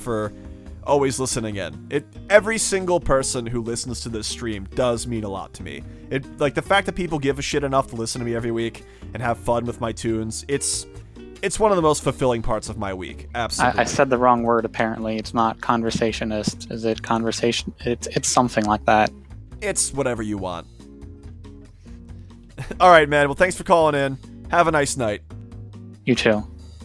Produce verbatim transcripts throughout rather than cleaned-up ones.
for always listening in. It every single person who listens to this stream does mean a lot to me. It like the fact that people give a shit enough to listen to me every week and have fun with my tunes. It's it's one of the most fulfilling parts of my week. Absolutely. I, I said the wrong word. Apparently, it's not conversationist. Is it conversation? It's it's something like that. It's whatever you want. All right, man. Well, thanks for calling in. Have a nice night. You too.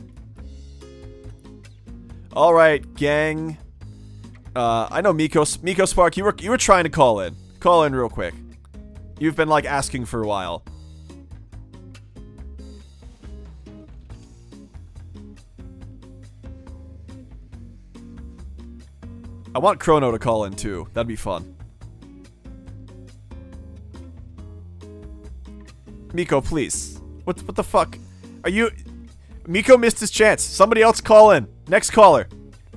All right, gang. Uh, I know Miko, Miko Spark, you were you were trying to call in. Call in real quick. You've been like asking for a while. I want Chrono to call in too. That'd be fun. Miko, please. What what the fuck? Are you... Miko missed his chance. Somebody else call in. Next caller.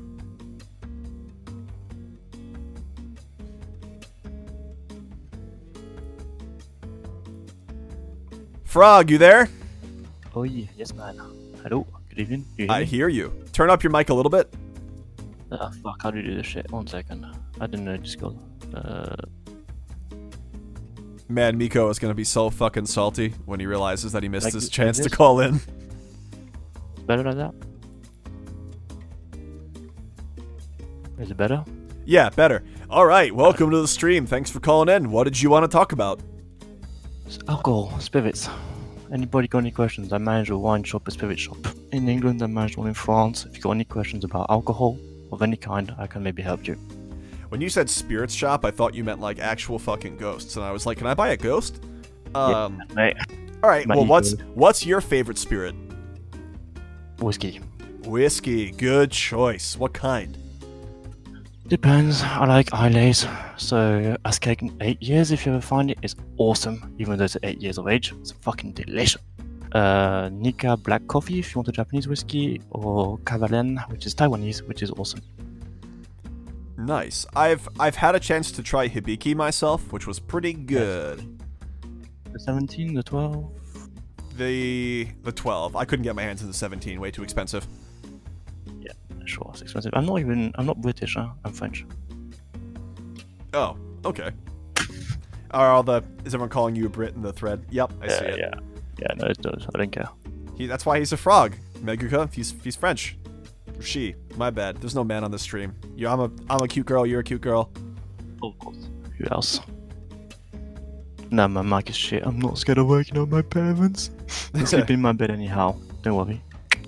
Frog, you there? Oh yeah, yes man. Hello, good evening. Do you hear I me? hear you. Turn up your mic a little bit. Ah, fuck, how do you do this shit? One second. I didn't know Discord. Uh, Man, Miko is gonna be so fucking salty when he realizes that he missed Like his like chance to this? call in. better like that? Is it better? Yeah, better. Alright, welcome to the stream. Thanks for calling in. What did you want to talk about? It's alcohol, spirits. Anybody got any questions? I manage a wine shop, a spirit shop. In England, I manage one in France. If you got any questions about alcohol of any kind, I can maybe help you. When you said spirits shop, I thought you meant like actual fucking ghosts, and I was like, can I buy a ghost? Um, yeah, mate. Alright, My well, what's ego. what's your favorite spirit? Whiskey. Whiskey. Good choice. What kind? Depends. I like Islays. So, as taken eight years if you ever find it. It's awesome, even though it's eight years of age. It's fucking delicious. Uh, Nika Black Coffee if you want a Japanese whiskey, or Kavalen, which is Taiwanese, which is awesome. Nice. I've I've had a chance to try Hibiki myself, which was pretty good. The seventeen, the twelve. The the twelve. I couldn't get my hands on the seventeen. Way too expensive. Yeah, sure, it's expensive. I'm not even. I'm not British. Huh? I'm French. Oh, okay. Are all the is everyone calling you a Brit in the thread? Yep, I yeah, see it. yeah, yeah. No, it does. I don't care. He, that's why he's a frog, Meguka. He's he's French. Or she. My bad. There's no man on this stream. You, I'm a I'm a cute girl. You're a cute girl. Of course. Who else? Nah, my mic is shit. I'm not scared of waking up my parents. I sleep in my bed anyhow. Don't worry.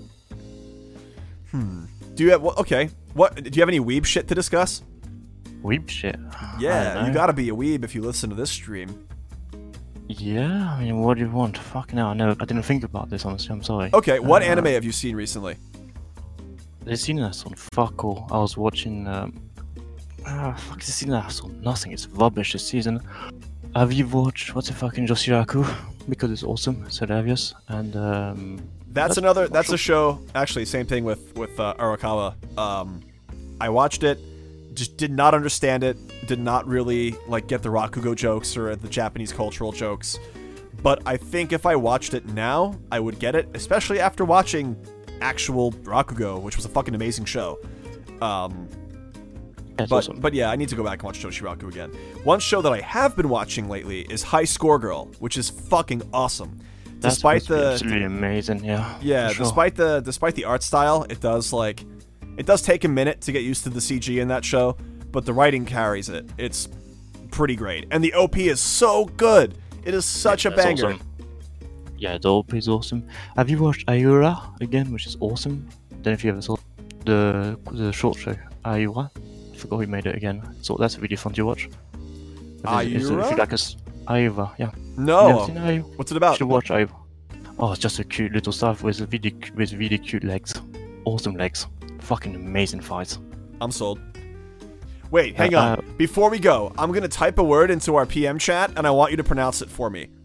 Hmm. Do you have what? Okay. What? Do you have any weeb shit to discuss? Weeb shit. Yeah, you gotta be a weeb if you listen to this stream. Yeah, I mean, what do you want? Fucking hell, I never, I didn't think about this, honestly, I'm sorry. Okay, what Uh, anime have you seen recently? There's seen us on fuck all. I was watching, um... Ah, fuck, there's seen us on nothing, it's rubbish this season. Have you watched, what's the fucking Joshiraku? Because it's awesome, it's hilarious, and, um... That's, that's another. That's sure. a show. Actually, same thing with with uh, Arakawa. Um, I watched it, just did not understand it. Did not really like get the Rakugo jokes or the Japanese cultural jokes. But I think if I watched it now, I would get it, especially after watching actual Rakugo, which was a fucking amazing show. Um, That's but awesome. but yeah, I need to go back and watch Joshiraku again. One show that I have been watching lately is High Score Girl, which is fucking awesome. That's Despite supposed to be the absolutely amazing, yeah. yeah, for sure. despite the despite the art style, it does like it does take a minute to get used to the C G in that show, but the writing carries it. It's pretty great, and the O P is so good. It is such Yeah, a that's banger. awesome. Yeah, the O P is awesome. Have you watched Ayura again, which is awesome? Don't know if you ever saw the the short show Ayura. I forgot who made it again. So that's really fun to watch. But it's- it's- Ayura? If you like us, Ayura, yeah. No, Never seen Ayura? what's it You about? should watch Ayura. Oh, it's just a cute little stuff with really with really cute legs, awesome legs, fucking amazing fights. I'm sold. Wait, hang Uh, on. uh, Before we go, I'm gonna type a word into our P M chat, and I want you to pronounce it for me.